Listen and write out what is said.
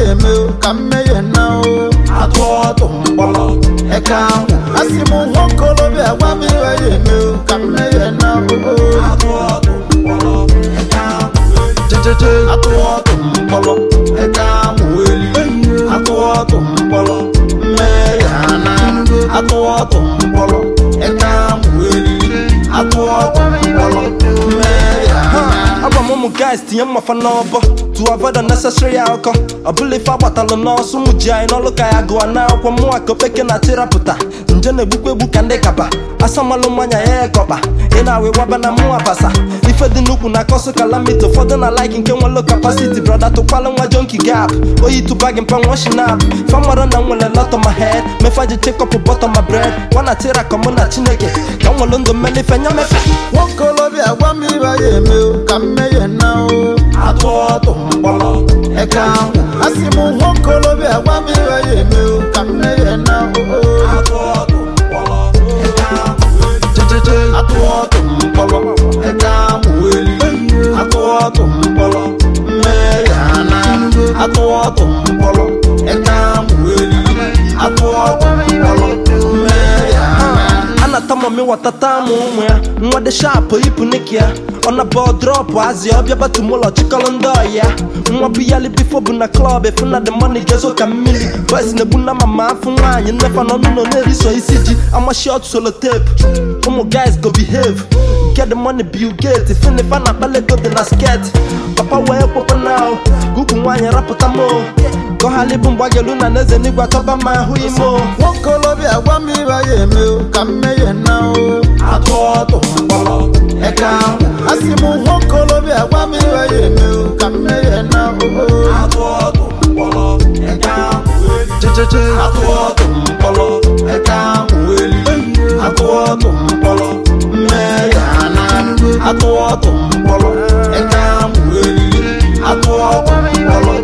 yeme kamme yena o atwa to mbolo eka asimu hokolo be agwa mi yeme kamme yena o atwa to mbolo eka jejeje atwa to mbolo eka mueli atwa to mbolo meyana atwa to mbolo eka mueli atwa to mbolo meyana guys, the young mafanobo to avoid unnecessary alcohol. I believe I battle no sumuja no look I go now kwa mwa ko peke na tiraputa. Njene bukwe bukande kaba. Asamalo manya e koba. Ina we waba na mwa basa. Ife di nuku na koso calamity for the na like nke one low capacity brother to kwala nwa junkie gap. Oyi to bag and pan washing up. Famara na nwele lot on my head. Me faji take up a bottom my bread. Wana tira komo na chineke. Kanwa londo meli fenya me fe. Wokolo bi agwa mi ba yeme kamme yena atwa to mbolo eka asimu hokolo bi agwa mi ba yeme kamme yena atwa to mbolo eka jejeje atwa to mbolo eka mueli atwa to mbolo meyana atwa to mbolo eka mueli atwa to mbolo meyana Tamo me watatamu mwe mwade sharp ipu nikia on a ball drop azi obia batu mulo chikalondo ya mwabi yali before buna club if na the money gezo kamili boys ne buna mama funwanye nefa no no neri so isiji I'm a short solo tape guys go behave get the money Bill Gates if na bale go the skirt papa we papa now gugu mwanye rapota mo go halibu mbwage luna neze nigwa toba ma huimo wokolo bi agwa mi ba yeme kamme yena atwa to mbolo eka asimu wokolo bi agwa mi ba yeme kamme yena atwa to mbolo eka jejeje atwa to mbolo eka mueli atwa to mbolo meyana atwa to mbolo eka mueli atwa to mbolo